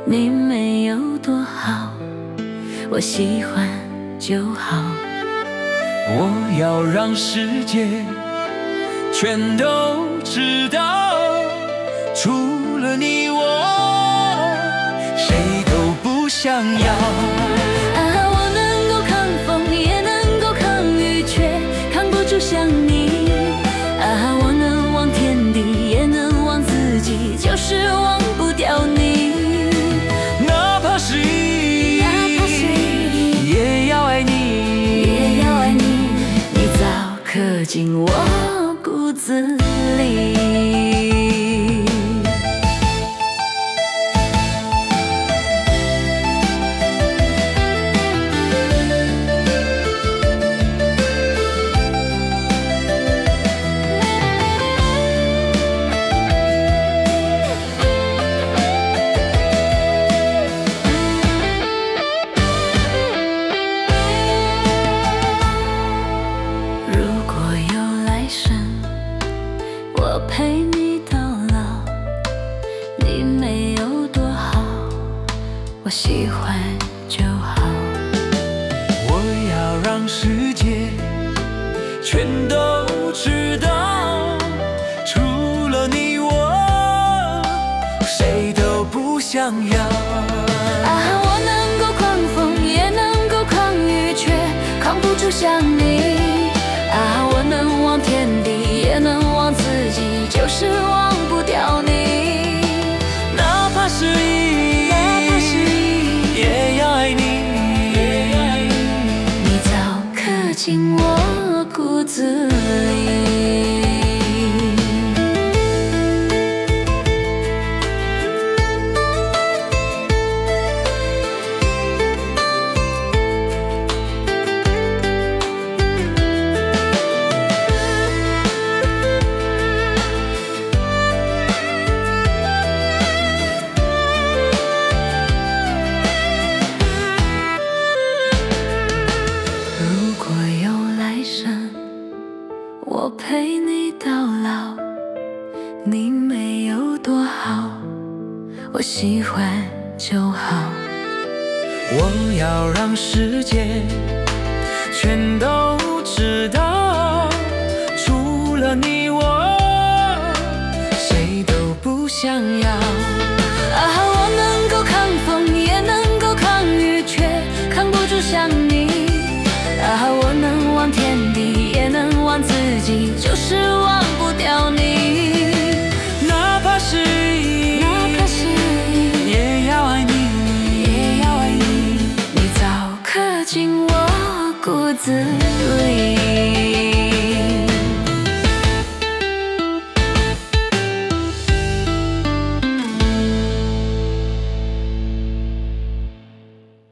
你没有多好，我喜欢就好。 我要让世界全都知道，除了你我谁都不想要。 我能够抗风，也能够抗雨，却扛不住想你。我能忘天地，也能忘自己，就是忘不掉你。 哪怕是一，也要爱你， 你早刻进我骨子里。我陪你到老，你没有多好，我喜欢就好。 我要让世界全都知道，除了你我谁都不想要。 我能够狂风，也能够抗雨，却扛不住想你。我能忘天地，也能忘自己，就是忘不掉你。 哪怕是一，也要爱你， 你早刻进我骨子里。我陪你到老，你没有多好，我喜欢就好。 我要让世界全都知道，除了你我谁都不想要。 我能够抗风，也能够抗雨，却扛不住想你。我能忘天地，也能忘自己，就是忘不掉你。 哪怕是一，也要爱你， 你早刻进我骨子里。